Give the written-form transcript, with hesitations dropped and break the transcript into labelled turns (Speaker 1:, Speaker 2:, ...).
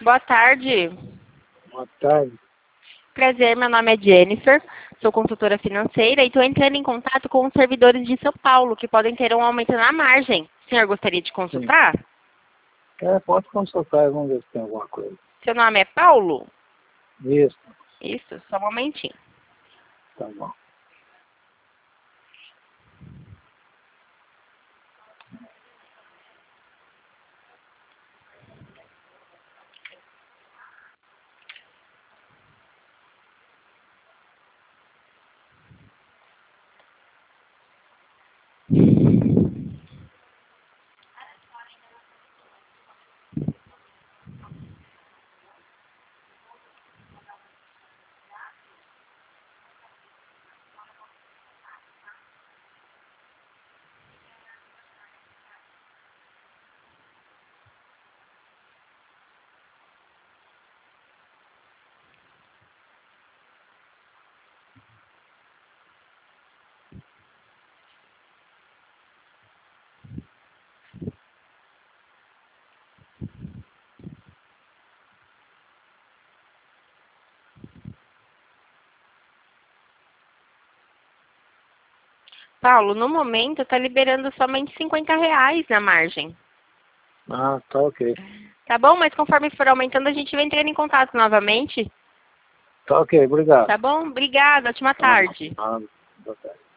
Speaker 1: Boa tarde.
Speaker 2: Boa tarde.
Speaker 1: Prazer, meu nome é Jennifer, sou consultora financeira e estou entrando em contato com os servidores de São Paulo, que podem ter um aumento na margem. O senhor gostaria de consultar?
Speaker 2: Pode consultar, vamos ver se tem alguma coisa.
Speaker 1: Seu nome é Paulo?
Speaker 2: Isso,
Speaker 1: Isso, só um momentinho.
Speaker 2: tá bom.
Speaker 1: Paulo, no momento está liberando somente R$ 50 na margem.
Speaker 2: Ah, tá ok.
Speaker 1: Tá bom? Mas conforme for aumentando, a gente vai entrando em contato novamente.
Speaker 2: Tá ok, obrigado.
Speaker 1: Tá bom? Obrigada, ótima
Speaker 2: Tá bom.
Speaker 1: tarde.
Speaker 2: Boa tarde.